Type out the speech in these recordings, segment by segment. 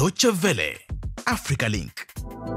Deutsche Welle, Africa Link.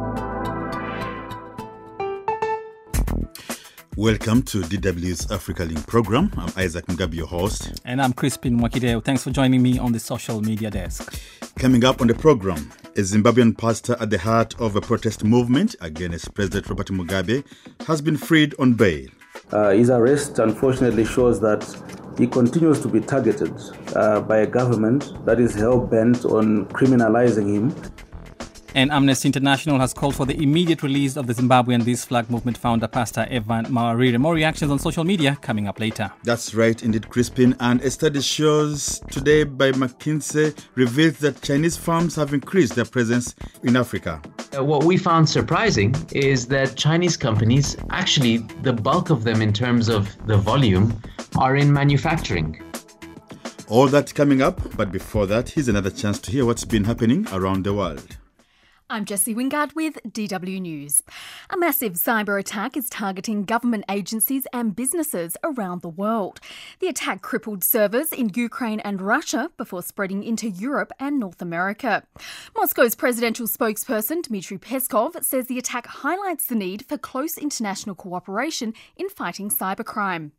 Welcome to DW's Africa Link program. I'm Isaac Mugabi, your host. And I'm Crispin Mwakideo. Thanks for joining me on the social media desk. Coming up on the program, a Zimbabwean pastor at the heart of a protest movement against President Robert Mugabe has been freed on bail. His arrest unfortunately shows that he continues to be targeted by a government that is hell-bent on criminalizing him. And Amnesty International has called for the immediate release of the Zimbabwean This Flag Movement founder, Pastor Evan Mawarire. More reactions on social media coming up later. That's right, indeed, Crispin. And a study shows today by McKinsey reveals that Chinese firms have increased their presence in Africa. What we found surprising is that Chinese companies, actually the bulk of them in terms of the volume, are in manufacturing. All that coming up, but before that, here's another chance to hear what's been happening around the world. I'm Jessie Wingard with DW News. A massive cyber attack is targeting government agencies and businesses around the world. The attack crippled servers in Ukraine and Russia before spreading into Europe and North America. Moscow's presidential spokesperson Dmitry Peskov says the attack highlights the need for close international cooperation in fighting cybercrime.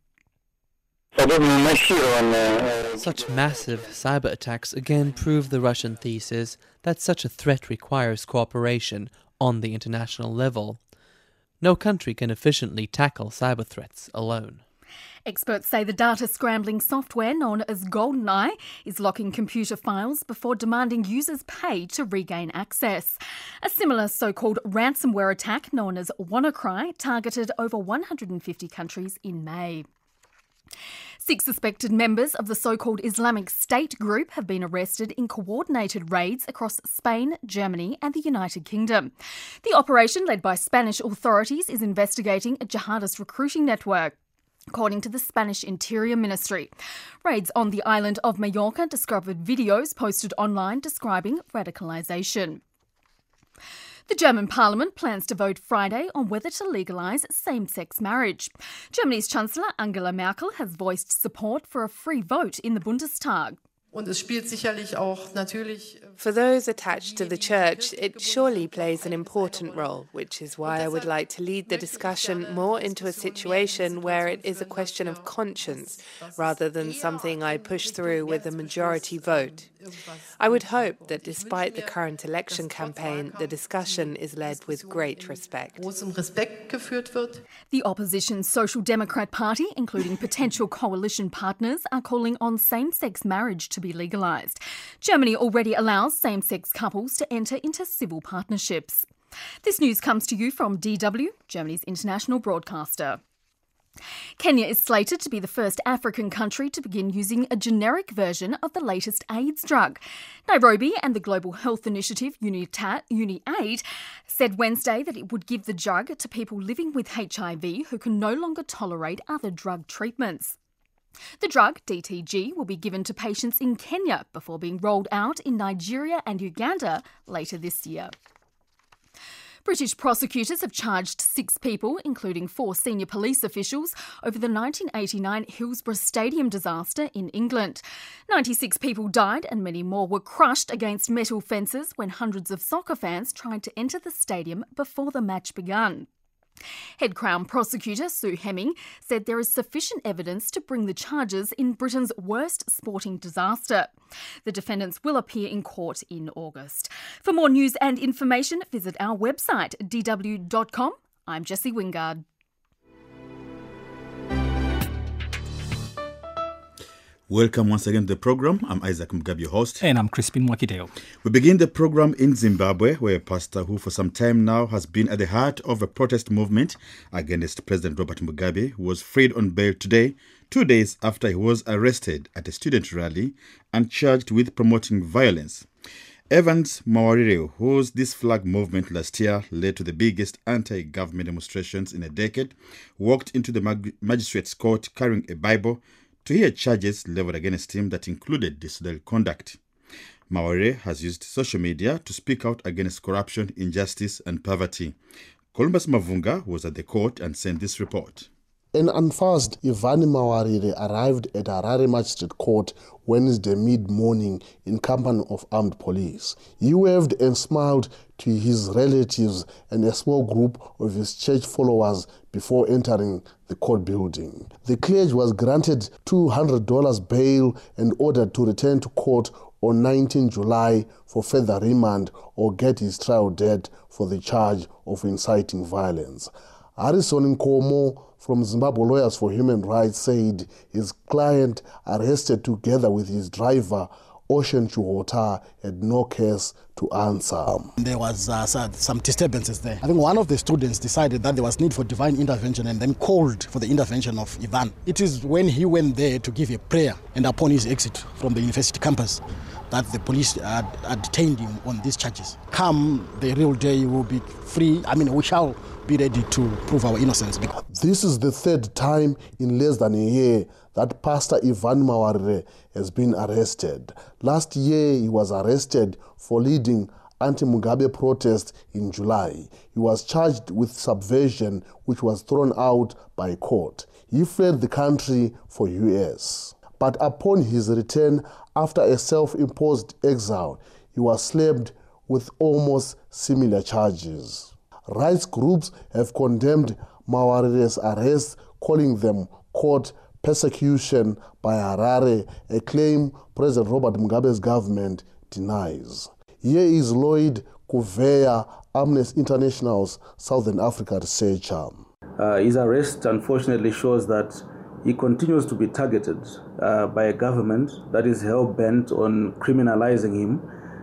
Such massive cyber attacks again prove the Russian thesis that such a threat requires cooperation on the international level. No country can efficiently tackle cyber threats alone. Experts say the data scrambling software known as GoldenEye is locking computer files before demanding users pay to regain access. A similar so-called ransomware attack known as WannaCry targeted over 150 countries in May. 6 suspected members of the so-called Islamic State group have been arrested in coordinated raids across Spain, Germany and the United Kingdom. The operation, led by Spanish authorities, is investigating a jihadist recruiting network, according to the Spanish Interior Ministry. Raids on the island of Mallorca discovered videos posted online describing radicalisation. The German parliament plans to vote Friday on whether to legalise same-sex marriage. Germany's Chancellor Angela Merkel has voiced support for a free vote in the Bundestag. For those attached to the church, it surely plays an important role, which is why I would like to lead the discussion more into a situation where it is a question of conscience, rather than something I push through with a majority vote. I would hope that despite the current election campaign, the discussion is led with great respect. The opposition Social Democrat Party, including potential coalition partners, are calling on same-sex marriage to be legalised. Germany already allows same-sex couples to enter into civil partnerships. This news comes to you from DW, Germany's international broadcaster. Kenya is slated to be the first African country to begin using a generic version of the latest AIDS drug. Nairobi and the Global Health Initiative UniAid said Wednesday that it would give the drug to people living with HIV who can no longer tolerate other drug treatments. The drug, DTG, will be given to patients in Kenya before being rolled out in Nigeria and Uganda later this year. British prosecutors have charged 6 people, including 4 senior police officials, over the 1989 Hillsborough Stadium disaster in England. 96 people died and many more were crushed against metal fences when hundreds of soccer fans tried to enter the stadium before the match began. Head Crown Prosecutor Sue Hemming said there is sufficient evidence to bring the charges in Britain's worst sporting disaster. The defendants will appear in court in August. For more news and information, visit our website dw.com. I'm Jessie Wingard. Welcome once again to the program. I'm Isaac Mugabi, your host. And I'm Crispin Mwakideo. We begin the program in Zimbabwe, where a pastor who for some time now has been at the heart of a protest movement against President Robert Mugabe was freed on bail today, 2 days after he was arrested at a student rally and charged with promoting violence. Evans Mawarire, whose This Flag movement last year led to the biggest anti-government demonstrations in a decade, walked into the magistrate's court carrying a Bible to hear charges leveled against him that included disorderly conduct. Mawarire has used social media to speak out against corruption, injustice and poverty. Columbus Mavunga was at the court and sent this report. An unfuzzed Ivan Mawarire arrived at Harare Magistrate Court Wednesday mid-morning in company of armed police. He waved and smiled to his relatives and a small group of his church followers before entering the court building. The clergy was granted $200 bail and ordered to return to court on 19 July for further remand or get his trial date for the charge of inciting violence. Harrison Nkomo from Zimbabwe Lawyers for Human Rights said his client, arrested together with his driver, Ocean Chuhota, had no case to answer. There was some disturbances there. I think one of the students decided that there was need for divine intervention and then called for the intervention of Ivan. It is when he went there to give a prayer and upon his exit from the university campus that the police had detained him on these charges. Come the real day, he will be free. We shall be ready to prove our innocence. This is the third time in less than a year that Pastor Ivan Mawarire has been arrested. Last year, he was arrested for leading anti-Mugabe protests in July. He was charged with subversion, which was thrown out by a court. He fled the country for US. But upon his return, after a self-imposed exile, he was slapped with almost similar charges. Rights groups have condemned Mawarire's arrest, calling them court persecution by Harare, a claim President Robert Mugabe's government denies. Here is Lloyd Kuveya, Amnesty International's Southern Africa researcher. His arrest unfortunately shows that he continues to be targeted by a government that is hell-bent on criminalizing him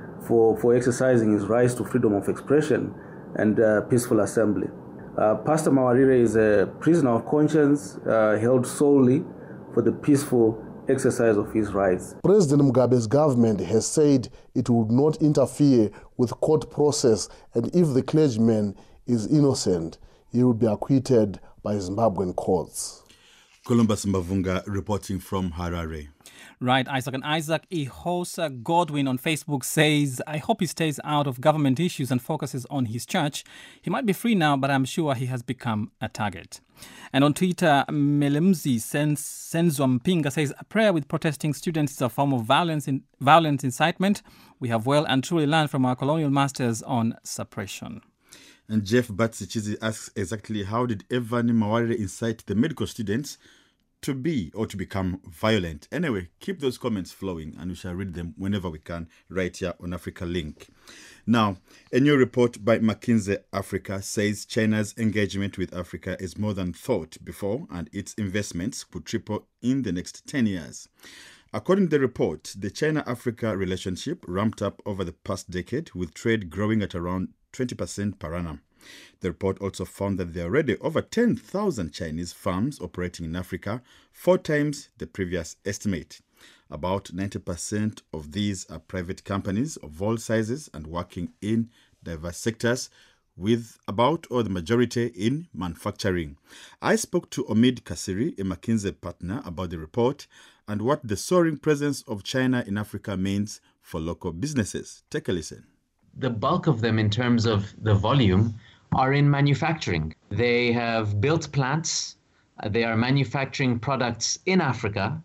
for exercising his rights to freedom of expression and peaceful assembly. Pastor Mawarire is a prisoner of conscience held solely for the peaceful exercise of his rights. President Mugabe's government has said it would not interfere with court process, and if the clergyman is innocent, he will be acquitted by Zimbabwean courts. Columbus Mbavunga reporting from Harare. Right, Isaac. And Isaac Ihosa Godwin on Facebook says, I hope he stays out of government issues and focuses on his church. He might be free now, but I'm sure he has become a target. And on Twitter, Melemzi Senzwa Mpinga says, a prayer with protesting students is a form of violent incitement. We have well and truly learned from our colonial masters on suppression. And Jeff Batsichizi asks exactly how did Evan Mawarire incite the medical students to be or to become violent? Anyway, keep those comments flowing and we shall read them whenever we can right here on Africa Link. Now, a new report by McKinsey Africa says China's engagement with Africa is more than thought before and its investments could triple in the next 10 years. According to the report, the China-Africa relationship ramped up over the past decade with trade growing at around 20% per annum. The report also found that there are already over 10,000 Chinese firms operating in Africa, 4 times the previous estimate. About 90% of these are private companies of all sizes and working in diverse sectors, with about or the majority in manufacturing. I spoke to Omid Kasiri, a McKinsey partner, about the report and what the soaring presence of China in Africa means for local businesses. Take a listen. The bulk of them in terms of the volume are in manufacturing. They have built plants. They are manufacturing products in Africa.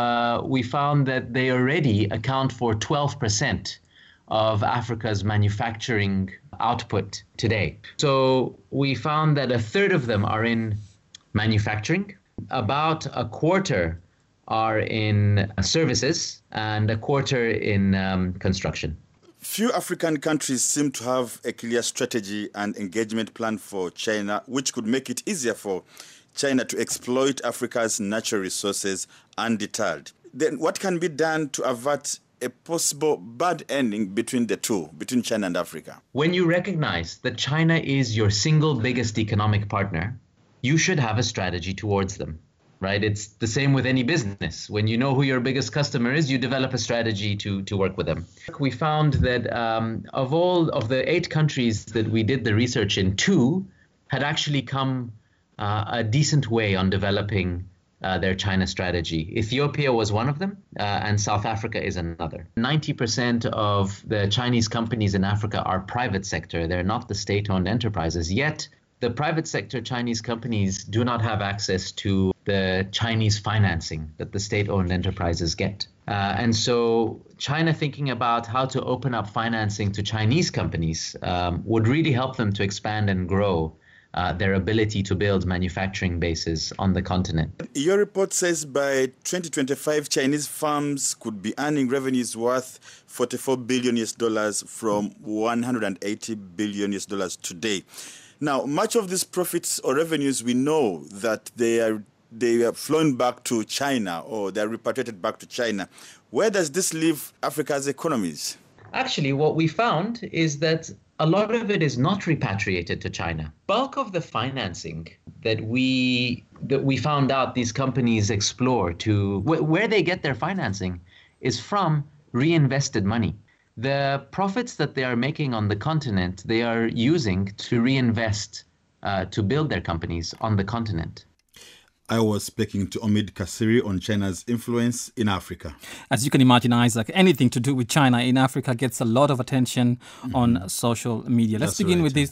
We found that they already account for 12% of Africa's manufacturing output today. So we found that a third of them are in manufacturing. About a quarter are in services and a quarter in construction. Few African countries seem to have a clear strategy and engagement plan for China, which could make it easier for China to exploit Africa's natural resources undeterred. Then what can be done to avert a possible bad ending between the two, between China and Africa? When you recognize that China is your single biggest economic partner, you should have a strategy towards them. Right? It's the same with any business. When you know who your biggest customer is, you develop a strategy to work with them. We found that of all of the 8 countries that we did the research in, 2 had actually come a decent way on developing their China strategy. Ethiopia was one of them, and South Africa is another. 90% of the Chinese companies in Africa are private sector. They're not the state-owned enterprises. Yet, the private sector Chinese companies do not have access to the Chinese financing that the state-owned enterprises get. And so China thinking about how to open up financing to Chinese companies would really help them to expand and grow their ability to build manufacturing bases on the continent. Your report says by 2025, Chinese firms could be earning revenues worth $44 billion from $180 billion today. Now, much of these profits or revenues, we know that they are flown back to China or they are repatriated back to China. Where does this leave Africa's economies? Actually, what we found is that a lot of it is not repatriated to China. Bulk of the financing that we found out these companies explore to where they get their financing is from reinvested money. The profits that they are making on the continent, they are using to reinvest to build their companies on the continent. I was speaking to Omid Kasiri on China's influence in Africa. As you can imagine, Isaac, anything to do with China in Africa gets a lot of attention on social media. Let's begin with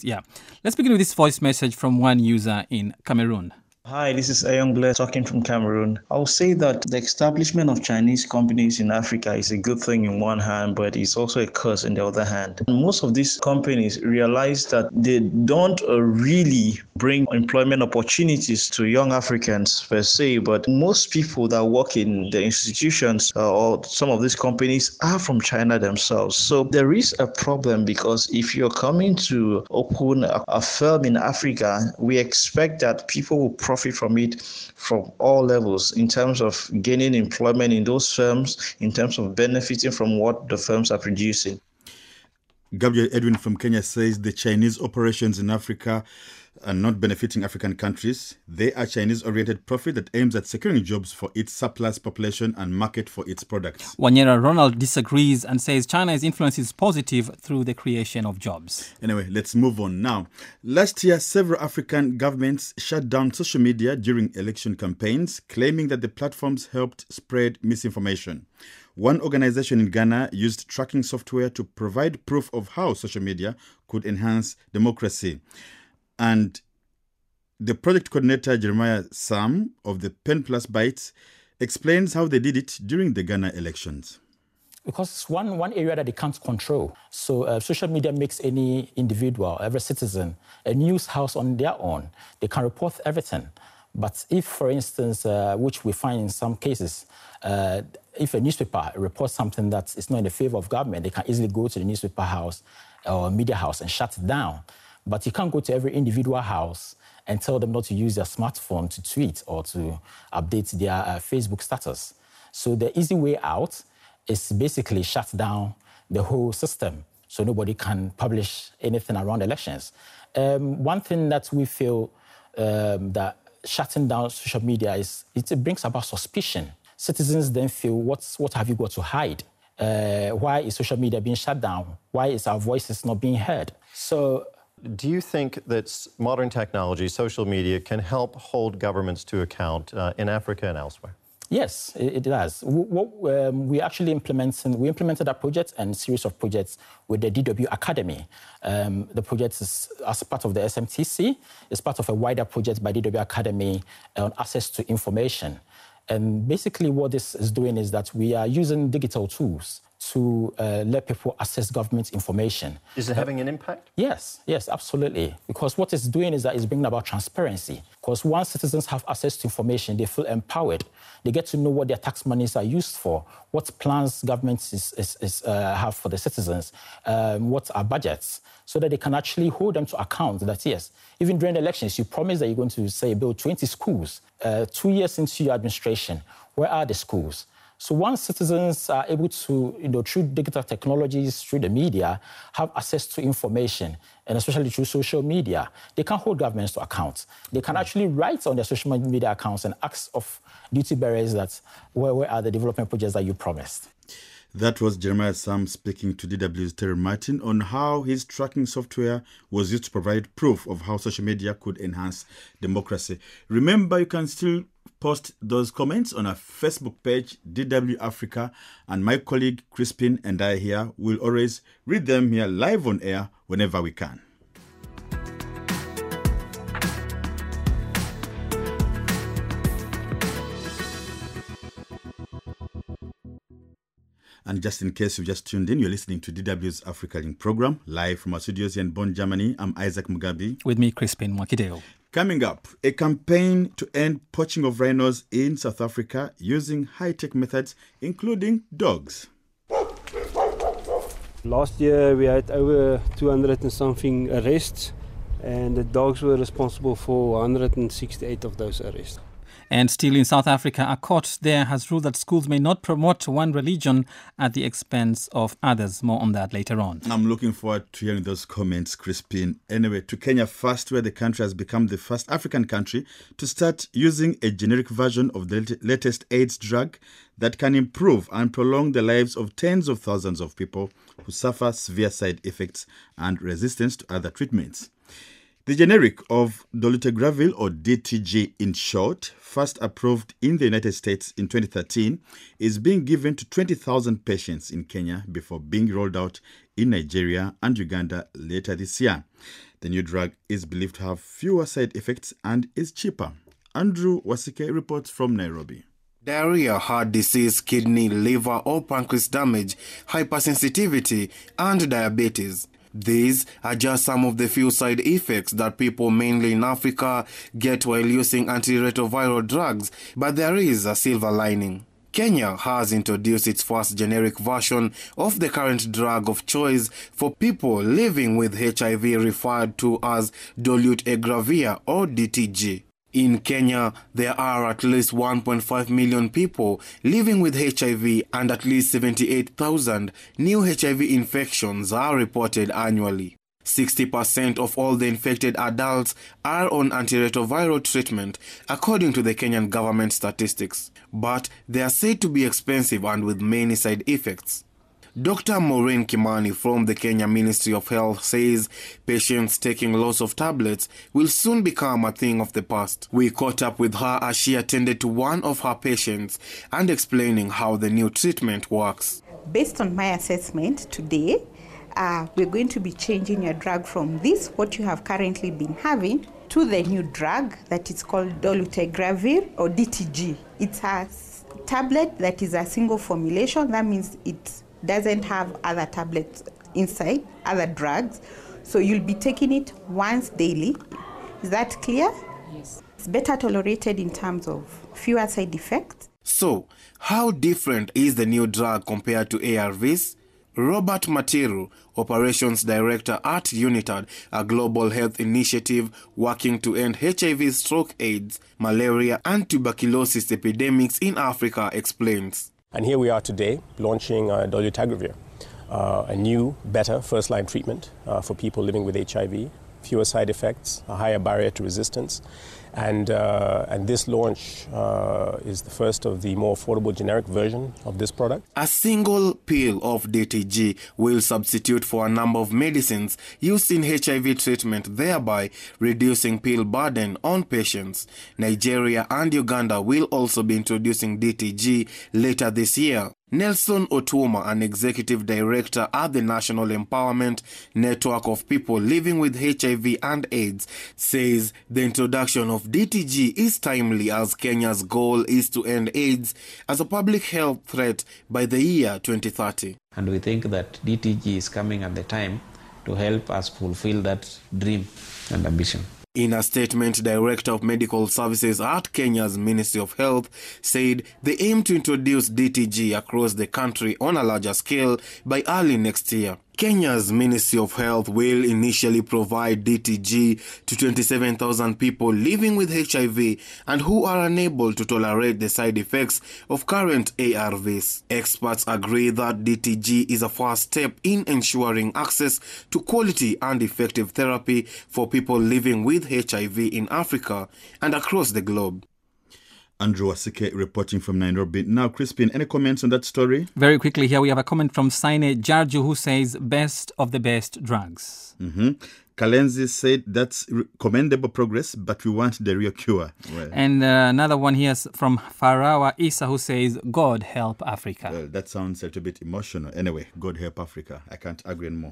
this voice message from one user in Cameroon. Hi, this is Ayong Blair talking from Cameroon. I'll say that the establishment of Chinese companies in Africa is a good thing in one hand, but it's also a curse in the other hand. Most of these companies realize that they don't really bring employment opportunities to young Africans per se, but most people that work in the institutions or some of these companies are from China themselves. So there is a problem because if you're coming to open a firm in Africa, we expect that people will profit from it from all levels in terms of gaining employment in those firms, in terms of benefiting from what the firms are producing. Gabriel Edwin from Kenya says the Chinese operations in Africa are not benefiting African countries. They are Chinese-oriented profit that aims at securing jobs for its surplus population and market for its products. Wanyera Ronald disagrees and says China's influence is positive through the creation of jobs. Anyway, let's move on now. Last year, several African governments shut down social media during election campaigns, claiming that the platforms helped spread misinformation. One organization in Ghana used tracking software to provide proof of how social media could enhance democracy. And the project coordinator, Jeremiah Sam of the Pen Plus Bytes, explains how they did it during the Ghana elections. Because it's one area that they can't control. So social media makes any individual, every citizen, a news house on their own. They can report everything. But if, for instance, which we find in some cases, if a newspaper reports something that is not in the favor of government, they can easily go to the newspaper house or media house and shut it down. But you can't go to every individual house and tell them not to use their smartphone to tweet or to update their Facebook status. So the easy way out is basically shut down the whole system so nobody can publish anything around elections. One thing that we feel that shutting down social media is it brings about suspicion. Citizens then feel, what have you got to hide? Why is social media being shut down? Why is our voices not being heard? So, do you think that modern technology, social media, can help hold governments to account in Africa and elsewhere? Yes, it does. We implemented a project and series of projects with the DW Academy. The project is as part of the SMTC. It's part of a wider project by DW Academy on access to information. And basically what this is doing is that we are using digital tools to let people access government information. Is it having an impact? Yes, absolutely. Because what it's doing is that it's bringing about transparency. Because once citizens have access to information, they feel empowered. They get to know what their tax monies are used for, what plans governments have for the citizens, what are budgets, so that they can actually hold them to account that, yes, even during the elections, you promise that you're going to, say, build 20 schools. 2 years into your administration, where are the schools? So once citizens are able to, through digital technologies, through the media, have access to information, and especially through social media, they can hold governments to account. They can actually write on their social media accounts and ask of duty bearers that, where are the development projects that you promised? That was Jeremiah Sam speaking to DW's Terry Martin on how his tracking software was used to provide proof of how social media could enhance democracy. Remember, you can still post those comments on our Facebook page, DW Africa, and my colleague Crispin and I here will always read them here live on air whenever we can. And just in case you just tuned in, you're listening to DW's Africa Link program, live from our studios here in Bonn, Germany. I'm Isaac Mugabi. With me, Crispin Mwakideo. Coming up, a campaign to end poaching of rhinos in South Africa using high-tech methods, including dogs. Last year we had over 200 and something arrests, and the dogs were responsible for 168 of those arrests. And still in South Africa, a court there has ruled that schools may not promote one religion at the expense of others. More on that later on. I'm looking forward to hearing those comments, Crispin. Anyway, to Kenya first, where the country has become the first African country to start using a generic version of the latest AIDS drug that can improve and prolong the lives of tens of thousands of people who suffer severe side effects and resistance to other treatments. The generic of dolutegravir, or DTG in short, first approved in the United States in 2013, is being given to 20,000 patients in Kenya before being rolled out in Nigeria and Uganda later this year. The new drug is believed to have fewer side effects and is cheaper. Andrew Wasike reports from Nairobi. Diarrhea, heart disease, kidney, liver or pancreas damage, hypersensitivity, and diabetes. These are just some of the few side effects that people mainly in Africa get while using antiretroviral drugs, but there is a silver lining. Kenya has introduced its first generic version of the current drug of choice for people living with HIV, referred to as dolutegravir or DTG. In Kenya, there are at least 1.5 million people living with HIV, and at least 78,000 new HIV infections are reported annually. 60% of all the infected adults are on antiretroviral treatment, according to the Kenyan government statistics. But they are said to be expensive and with many side effects. Dr. Maureen Kimani from the Kenya Ministry of Health says patients taking lots of tablets will soon become a thing of the past. We caught up with her as she attended to one of her patients and explaining how the new treatment works. Based on my assessment today, we're going to be changing your drug from this, what you have currently been having, to the new drug that is called dolutegravir or DTG. It's a tablet that is a single formulation. That means it doesn't have other tablets inside, other drugs. So you'll be taking it once daily. Is that clear? Yes. It's better tolerated in terms of fewer side effects. So, how different is the new drug compared to ARVs? Robert Matiru, Operations Director at UNITAD, a global health initiative working to end HIV, stroke, AIDS, malaria and tuberculosis epidemics in Africa, explains. And here we are today launching dolutegravir, a new, better first-line treatment for people living with HIV, fewer side effects, a higher barrier to resistance. And this launch is the first of the more affordable generic version of this product. A single pill of DTG will substitute for a number of medicines used in HIV treatment, thereby reducing pill burden on patients. Nigeria and Uganda will also be introducing DTG later this year. Nelson Otuma, an executive director at the National Empowerment Network of People Living with HIV and AIDS, says the introduction of DTG is timely as Kenya's goal is to end AIDS as a public health threat by the year 2030. And we think that DTG is coming at the time to help us fulfill that dream and ambition. In a statement, Director of Medical Services at Kenya's Ministry of Health said they aim to introduce DTG across the country on a larger scale by early next year. Kenya's Ministry of Health will initially provide DTG to 27,000 people living with HIV and who are unable to tolerate the side effects of current ARVs. Experts agree that DTG is a first step in ensuring access to quality and effective therapy for people living with HIV in Africa and across the globe. Andrew Wasike reporting from Nairobi. Now, Crispin, any comments on that story? Very quickly here, we have a comment from Saine Jarju who says, best of the best drugs. Kalenzi said that's commendable progress, but we want the real cure. Well, and another one here is from Farawa Isa who says, God help Africa. Well, that sounds a little bit emotional. Anyway, God help Africa. I can't agree anymore.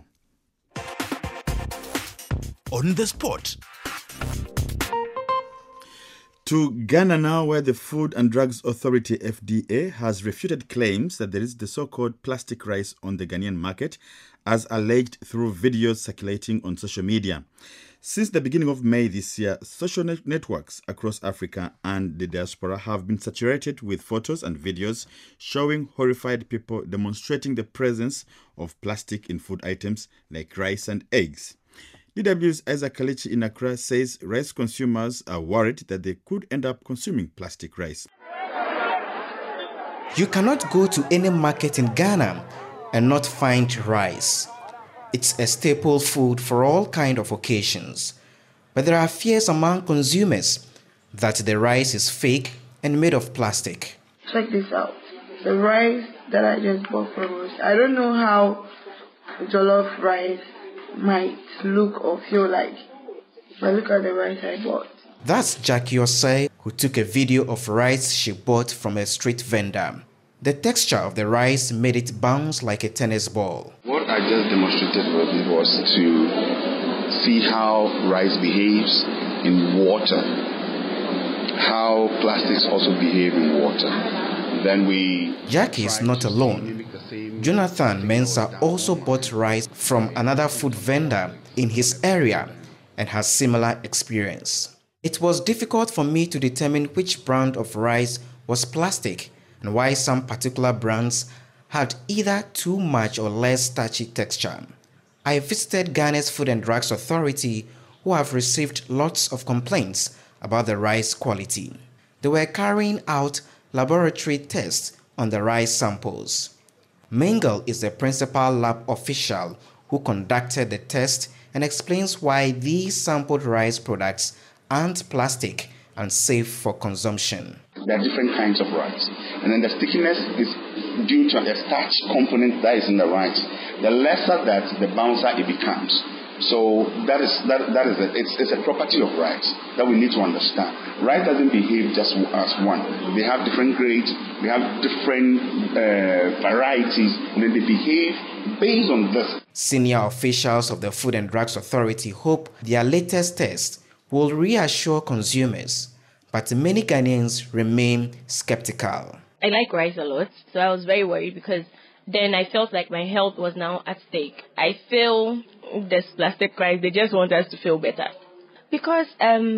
On the spot. To Ghana now, where the Food and Drugs Authority, FDA, has refuted claims that there is the so-called plastic rice on the Ghanaian market, as alleged through videos circulating on social media. Since the beginning of May this year, social networks across Africa and the diaspora have been saturated with photos and videos showing horrified people demonstrating the presence of plastic in food items like rice and eggs. DW's Isaac Kalichi in Accra says rice consumers are worried that they could end up consuming plastic rice. You cannot go to any market in Ghana and not find rice. It's a staple food for all kinds of occasions. But there are fears among consumers that the rice is fake and made of plastic. Check this out. The rice that I just bought from us, I don't know how jollof rice might look or feel like. But look at the rice I bought. That's Jackie Osei, who took a video of rice she bought from a street vendor. The texture of the rice made it bounce like a tennis ball. What I just demonstrated with it was to see how rice behaves in water, how plastics also behave in water. Jackie is not alone. Jonathan Mensah also bought rice from another food vendor in his area and has similar experience. It was difficult for me to determine which brand of rice was plastic and why some particular brands had either too much or less starchy texture. I visited Ghana's Food and Drugs Authority, who have received lots of complaints about the rice quality. They were carrying out laboratory tests on the rice samples. Mengel is the principal lab official who conducted the test and explains why these sampled rice products aren't plastic and safe for consumption. There are different kinds of rice, and then the stickiness is due to the starch component that is in the rice. The lesser that, the bouncer it becomes. So that is it. It's a property of rice that we need to understand. Rice doesn't behave just as one. They have different grades, they have different varieties, and then they behave based on this. Senior officials of the Food and Drugs Authority hope their latest test will reassure consumers, but many Ghanaians remain skeptical. I like rice a lot, so I was very worried because then I felt like my health was now at stake. I feel this plastic rice, they just want us to feel better. Because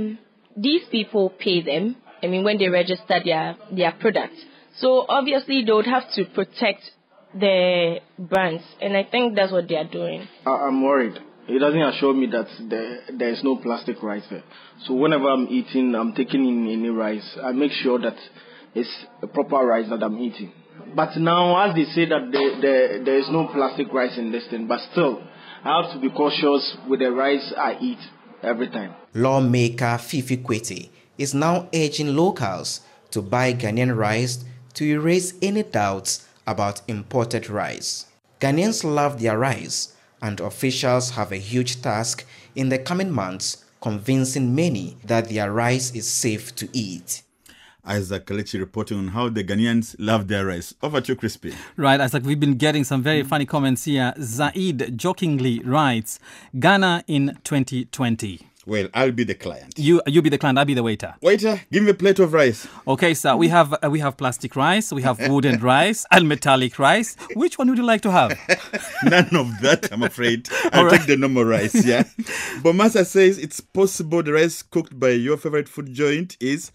these people pay them, when they register their products. So obviously they would have to protect their brands, and I think that's what they are doing. I'm worried. It doesn't assure me that there is no plastic rice there. So whenever I'm eating, I'm taking in any rice, I make sure that it's a proper rice that I'm eating. But now, as they say that there is no plastic rice in this thing, but still, I have to be cautious with the rice I eat every time. Lawmaker Fifi Kwete is now urging locals to buy Ghanaian rice to erase any doubts about imported rice. Ghanaians love their rice, and officials have a huge task in the coming months convincing many that their rice is safe to eat. Isaac Kalichi reporting on how the Ghanaians love their rice. Over to you, Crispy. Right, Isaac, we've been getting some very funny comments here. Zaid jokingly writes, Ghana in 2020. Well, I'll be the client. You be the client, I'll be the waiter. Waiter, give me a plate of rice. Okay, sir, we have plastic rice, we have wooden rice, and metallic rice. Which one would you like to have? None of that, I'm afraid. I'll take the normal rice, yeah. Bomasa says it's possible the rice cooked by your favorite food joint is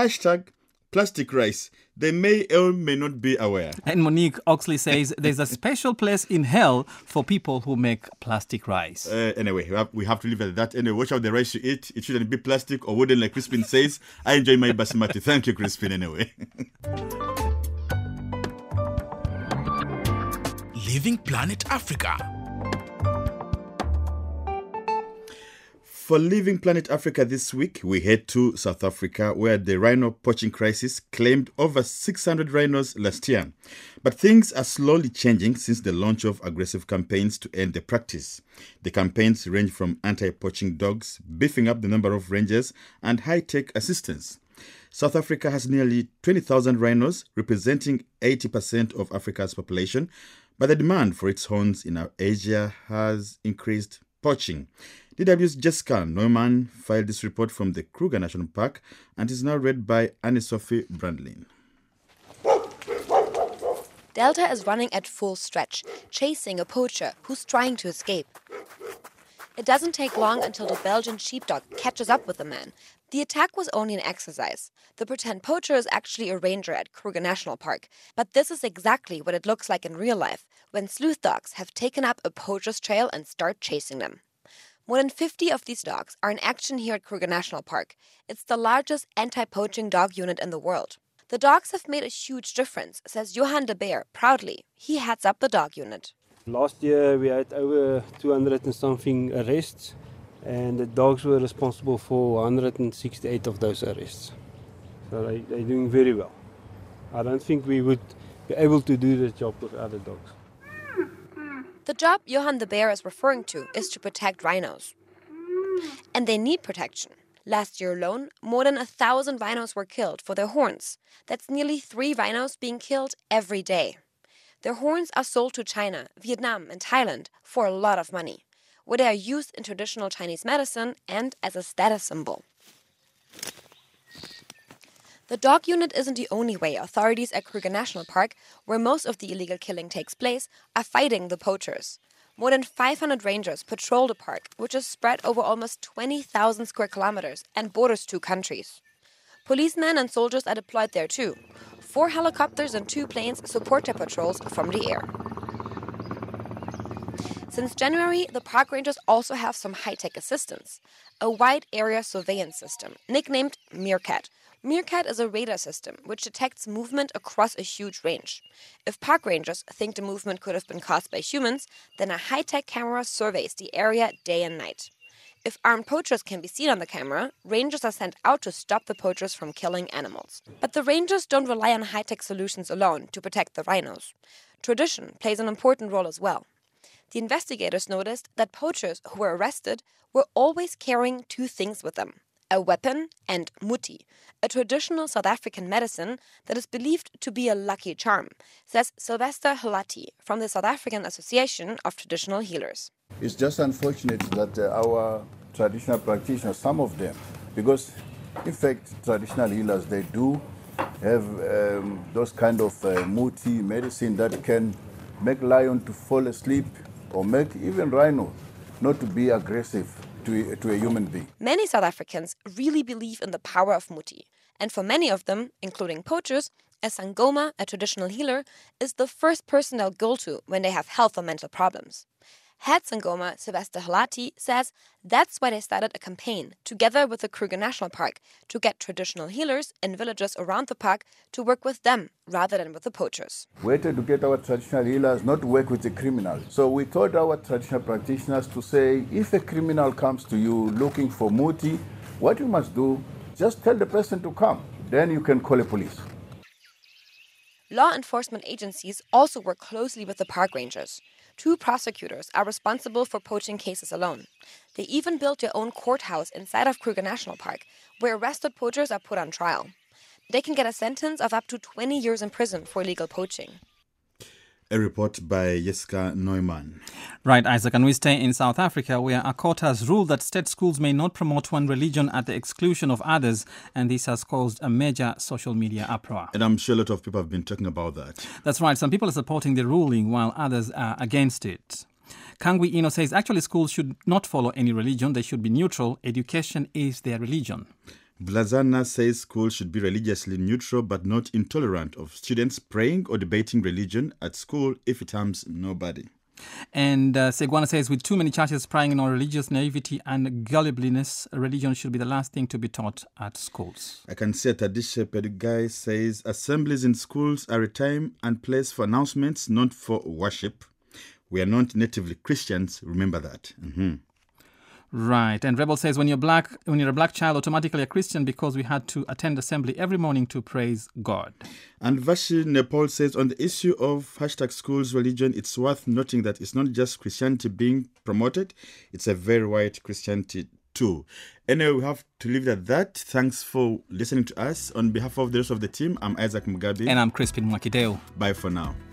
#plastic rice. They may or may not be aware. And Monique Oxley says there's a special place in hell for people who make plastic rice. Anyway, we have to leave it at that. Anyway, watch out the rice you eat. It shouldn't be plastic or wooden like Crispin says. I enjoy my basmati. Thank you, Crispin, anyway. Living Planet Africa. For Living Planet Africa this week, we head to South Africa, where the rhino poaching crisis claimed over 600 rhinos last year. But things are slowly changing since the launch of aggressive campaigns to end the practice. The campaigns range from anti-poaching dogs, beefing up the number of rangers, and high-tech assistance. South Africa has nearly 20,000 rhinos, representing 80% of Africa's population, but the demand for its horns in Asia has increased poaching. DW's Jessica Neumann filed this report from the Kruger National Park and is now read by Annie-Sophie Brandlin. Delta is running at full stretch, chasing a poacher who's trying to escape. It doesn't take long until the Belgian sheepdog catches up with the man. The attack was only an exercise. The pretend poacher is actually a ranger at Kruger National Park. But this is exactly what it looks like in real life, when sleuth dogs have taken up a poacher's trail and start chasing them. More than 50 of these dogs are in action here at Kruger National Park. It's the largest anti-poaching dog unit in the world. The dogs have made a huge difference, says Johan de Beer proudly. He heads up the dog unit. Last year we had over 200 and something arrests, and the dogs were responsible for 168 of those arrests. So they're doing very well. I don't think we would be able to do the job with other dogs. The job Johan de Beer is referring to is to protect rhinos. And they need protection. Last year alone, more than 1,000 rhinos were killed for their horns. That's nearly 3 rhinos being killed every day. Their horns are sold to China, Vietnam, and Thailand for a lot of money, where they are used in traditional Chinese medicine and as a status symbol. The dog unit isn't the only way authorities at Kruger National Park, where most of the illegal killing takes place, are fighting the poachers. More than 500 rangers patrol the park, which is spread over almost 20,000 square kilometers and borders 2 countries. Policemen and soldiers are deployed there too. 4 helicopters and 2 planes support their patrols from the air. Since January, the park rangers also have some high-tech assistance. A wide area surveillance system, nicknamed Meerkat. Meerkat is a radar system which detects movement across a huge range. If park rangers think the movement could have been caused by humans, then a high-tech camera surveys the area day and night. If armed poachers can be seen on the camera, rangers are sent out to stop the poachers from killing animals. But the rangers don't rely on high-tech solutions alone to protect the rhinos. Tradition plays an important role as well. The investigators noticed that poachers who were arrested were always carrying 2 things with them: a weapon and muti, a traditional South African medicine that is believed to be a lucky charm, says Sylvester Halati from the South African Association of Traditional Healers. It's just unfortunate that our traditional practitioners, some of them, because in fact traditional healers, they do have those kind of muti medicine that can make lion to fall asleep or make even rhino not to be aggressive to a human being. Many South Africans really believe in the power of muti, and for many of them, including poachers, a sangoma, a traditional healer, is the first person they'll go to when they have health or mental problems. Head sangoma Sylvester Halati says that's why they started a campaign together with the Kruger National Park to get traditional healers in villages around the park to work with them rather than with the poachers. We wanted to get our traditional healers not to work with the criminals. So we told our traditional practitioners to say, if a criminal comes to you looking for muti, what you must do, just tell the person to come. Then you can call the police. Law enforcement agencies also work closely with the park rangers. 2 prosecutors are responsible for poaching cases alone. They even built their own courthouse inside of Kruger National Park, where arrested poachers are put on trial. They can get a sentence of up to 20 years in prison for illegal poaching. A report by Jessica Neumann. Right, Isaac, and we stay in South Africa, where a court has ruled that state schools may not promote one religion at the exclusion of others, and this has caused a major social media uproar. And I'm sure a lot of people have been talking about that. That's right. Some people are supporting the ruling while others are against it. Kangwi Ino says actually schools should not follow any religion. They should be neutral. Education is their religion. Blazana says schools should be religiously neutral but not intolerant of students praying or debating religion at school if it harms nobody. And Seguana says with too many churches preying on religious naivety and gullibliness, religion should be the last thing to be taught at schools. I can see Tadisha Pedugai says assemblies in schools are a time and place for announcements, not for worship. We are not natively Christians, remember that. Right. And Rebel says when you're a black child, automatically a Christian because we had to attend assembly every morning to praise God. And Vashi Nepal says on the issue of #schools religion, it's worth noting that it's not just Christianity being promoted, it's a very white Christianity too. Anyway, we have to leave it at that. Thanks for listening to us. On behalf of the rest of the team, I'm Isaac Mugabe. And I'm Crispin Mwakideo. Bye for now.